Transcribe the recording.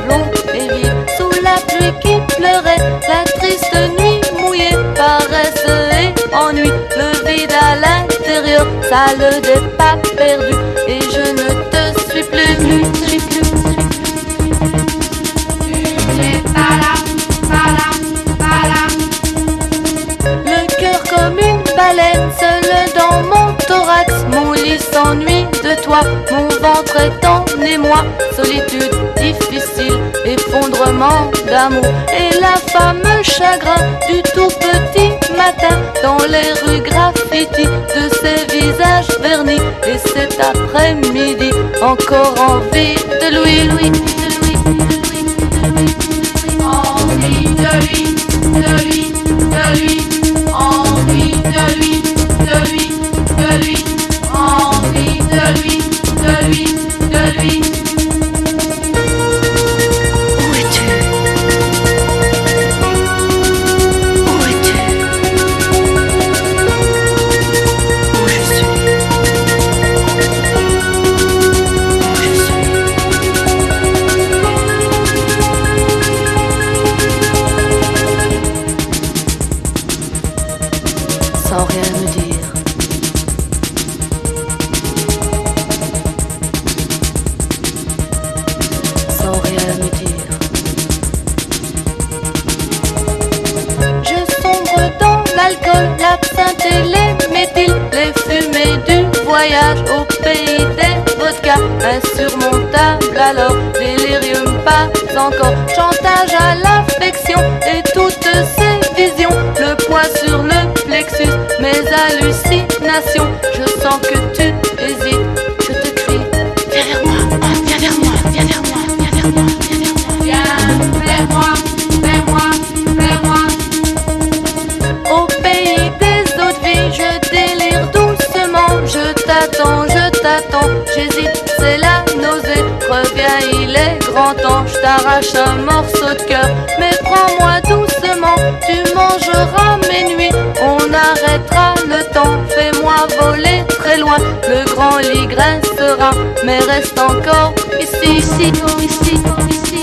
long et vide. Sous la pluie qui pleurait, la triste nuit mouillée, paresse et ennui, le vide à l'intérieur, salle des pas perdus, et je ne te suis plus, Tu n'es pas là, pas là, pas là. Le cœur comme une baleine, seul dans mon thorax, mon lit s'ennuie de toi, mon ventre est en émoi, solitude difficile, effondrement d'amour, et la fameux chagrin du tout petit matin, dans les rues graffiti de ces visages vernis, et cet après-midi, encore envie de lui, envie de lui, envie de lui, envie de lui, envie de lui. Où es-tu? Où es-tu? Où je suis? Où je suis? Sans rien me dire, sans rien me dire. Je sombre dans l'alcool, l'absinthe et les méthyles, les fumées du voyage au pays des vodkas, insurmontable alors, délirium pas encore, chantage à l'affection et toutes ces visions, le poids sur le plexus, mes hallucinations, je sens que tu hésites, je te crie, viens vers moi, viens vers moi, viens vers moi, viens vers moi, viens vers moi, viens vers moi, vers moi. Au pays des autres vies, je délire doucement, je t'attends, j'hésite, c'est la nausée, reviens, il est grand temps, je t'arrache un morceau de cœur, mais prends-moi doucement, tu mangeras mes nuits, on arrêtera le temps, fais-moi voler très loin, le grand lit grincera, mais reste encore ici, ici, ici, ici.